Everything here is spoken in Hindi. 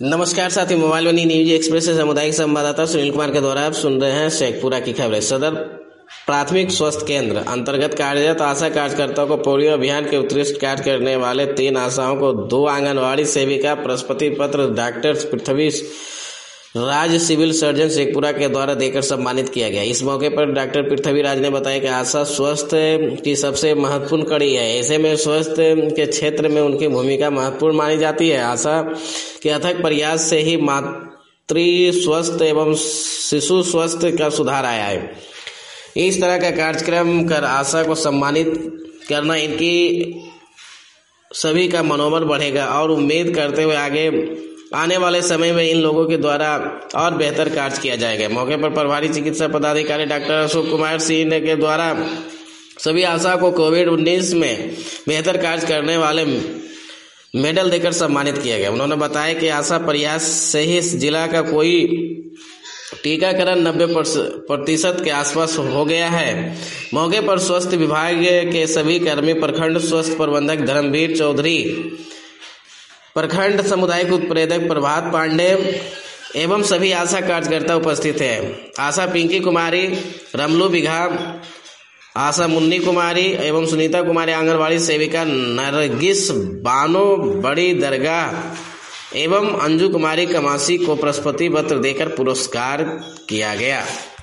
नमस्कार साथी, मोबाइल मनी न्यूज एक्सप्रेस से सामुदायिक संवाददाता सुनील कुमार के द्वारा आप सुन रहे हैं शेखपुरा की खबरें। सदर प्राथमिक स्वास्थ्य केंद्र अंतर्गत कार्यरत आशा कार्यकर्ताओं को पोलियो अभियान के उत्कृष्ट कार्य करने वाले 3 आशाओं को 2 आंगनवाड़ी सेविका प्रशस्ति पत्र doctor Prithvi Raj civil surgeon Sheikhpura के द्वारा देकर सम्मानित किया गया। इस मौके पर डॉक्टर पृथ्वी राज ने बताया कि आशा स्वास्थ्य की सबसे महत्वपूर्ण कड़ी है। ऐसे में स्वास्थ्य के क्षेत्र में उनकी भूमिका महत्वपूर्ण मानी जाती है। आशा के अथक प्रयास से ही मातृ स्वास्थ्य एवं शिशु स्वास्थ्य का सुधार आया है। इस तरह का कार्यक्रम कर आशा को सम्मानित करना इनकी सभी का मनोबल बढ़ेगा और उम्मीद करते हुए आगे आने वाले समय में इन लोगों के द्वारा और बेहतर कार्य किया जाएगा। मौके पर प्रभारी चिकित्सा पदाधिकारी डॉक्टर अशोक कुमार सिंह के द्वारा सभी आशा को कोविड-19 में बेहतर कार्य करने वाले मेडल देकर सम्मानित किया गया। उन्होंने बताया कि आशा प्रयास से ही जिला का कोई टीकाकरण 90% के आसपास हो गया है। मौके पर स्वास्थ्य विभाग के सभी कर्मी, प्रखंड स्वास्थ्य प्रबंधक धर्मवीर चौधरी, प्रखंड सामुदायिक उत्प्रेरक प्रभात पांडे एवं सभी आशा कार्यकर्ता उपस्थित हैं। आशा पिंकी कुमारी, रमलू बिघा, आशा मुन्नी कुमारी एवं सुनीता कुमारी, आंगनवाड़ी सेविका नरगिस बानो बड़ी दरगाह एवं अंजू कुमारी कमासी को प्रशस्ति पत्र देकर पुरस्कार किया गया।